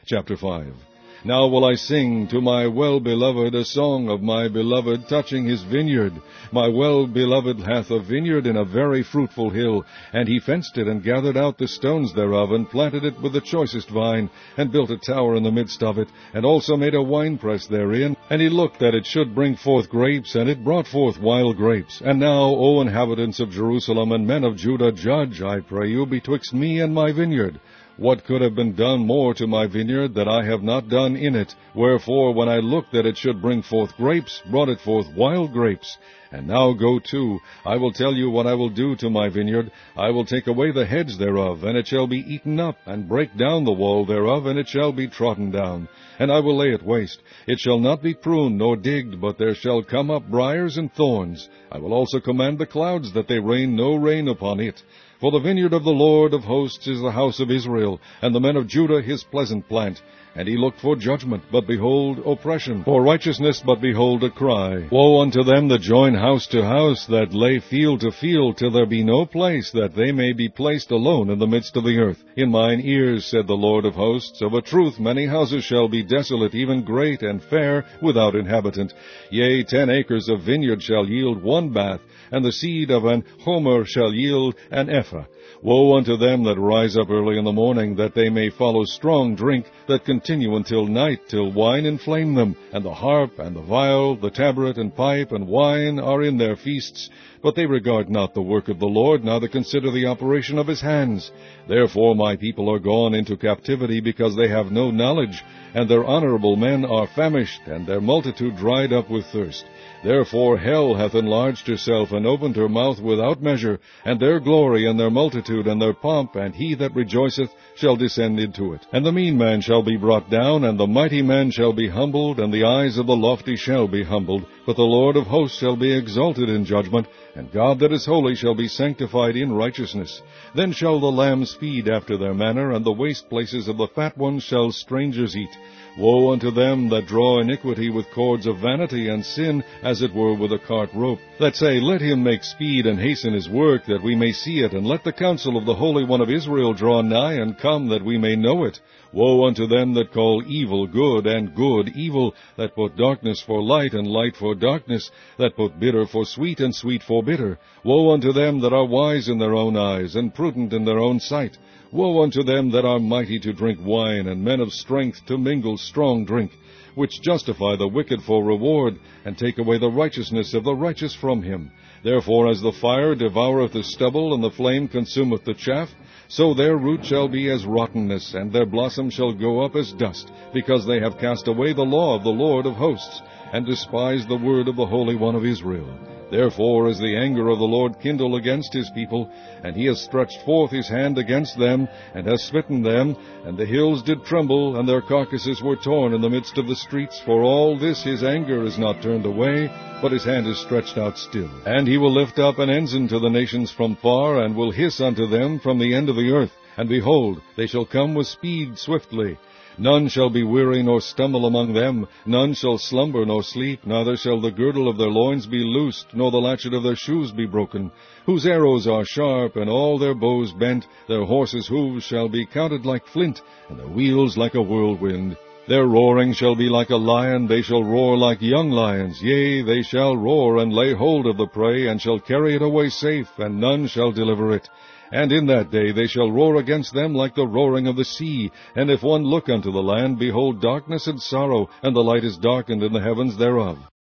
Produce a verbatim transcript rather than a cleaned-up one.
Chapter five. Now will I sing to my well-beloved a song of my beloved touching his vineyard. My well-beloved hath a vineyard in a very fruitful hill, and he fenced it, and gathered out the stones thereof, and planted it with the choicest vine, and built a tower in the midst of it, and also made a winepress therein. And he looked that it should bring forth grapes, and it brought forth wild grapes. And now, O inhabitants of Jerusalem, and men of Judah, judge, I pray you, betwixt me and my vineyard. What could have been done more to my vineyard that I have not done in it? Wherefore, when I looked that it should bring forth grapes, brought it forth wild grapes. And now go to, I will tell you what I will do to my vineyard. I will take away the hedge thereof, and it shall be eaten up, and break down the wall thereof, and it shall be trodden down. And I will lay it waste. It shall not be pruned nor digged, but there shall come up briers and thorns. I will also command the clouds that they rain no rain upon it. For the vineyard of the Lord of hosts is the house of Israel, and the men of Judah his pleasant plant. And he looked for judgment, but behold, oppression; for righteousness, but behold, a cry. Woe unto them that join house to house, that lay field to field, till there be no place, that they may be placed alone in the midst of the earth. In mine ears, said the Lord of hosts, of a truth many houses shall be desolate, even great and fair, without inhabitant. Yea, ten acres of vineyard shall yield one bath, and the seed of an homer shall yield an ephah. Woe unto them that rise up early in the morning, that they may follow strong drink, that continue until night, till wine inflame them. And the harp, and the viol, the tabret, and pipe, and wine are in their feasts. But they regard not the work of the Lord, neither consider the operation of his hands. Therefore my people are gone into captivity, because they have no knowledge, and their honorable men are famished, and their multitude dried up with thirst. Therefore hell hath enlarged herself, and opened her mouth without measure, and their glory, and their multitude, and their pomp, and he that rejoiceth shall descend into it. And the mean man shall be brought down, and the mighty man shall be humbled, and the eyes of the lofty shall be humbled. But the Lord of hosts shall be exalted in judgment, and God that is holy shall be sanctified in righteousness. Then shall the lambs feed after their manner, and the waste places of the fat ones shall strangers eat. Woe unto them that draw iniquity with cords of vanity, and sin as it were with a cart rope, that say, Let him make speed and hasten his work, that we may see it, and let the counsel of the Holy One of Israel draw nigh, and come, that we may know it. Woe unto them that call evil good, and good evil, that put darkness for light, and light for darkness, that put bitter for sweet, and sweet for bitter. Woe unto them that are wise in their own eyes, and prudent in their own sight. Woe unto them that are mighty to drink wine, and men of strength to mingle strong drink, which justify the wicked for reward, and take away the righteousness of the righteous from him. Therefore as the fire devoureth the stubble, and the flame consumeth the chaff, so their root shall be as rottenness, and their blossom shall go up as dust, because they have cast away the law of the Lord of hosts, and despised the word of the Holy One of Israel. Therefore is the anger of the Lord kindled against his people, and he has stretched forth his hand against them, and has smitten them, and the hills did tremble, and their carcasses were torn in the midst of the streets. For all this his anger is not turned away, but his hand is stretched out still. And he will lift up an ensign to the nations from far, and will hiss unto them from the end of the earth. And behold, they shall come with speed swiftly. None shall be weary nor stumble among them. None shall slumber nor sleep, neither shall the girdle of their loins be loosed, nor the latchet of their shoes be broken. Whose arrows are sharp, and all their bows bent. Their horses' hoofs shall be counted like flint, and their wheels like a whirlwind. Their roaring shall be like a lion, they shall roar like young lions. Yea, they shall roar, and lay hold of the prey, and shall carry it away safe, and none shall deliver it. And in that day they shall roar against them like the roaring of the sea. And if one look unto the land, behold darkness and sorrow, and the light is darkened in the heavens thereof.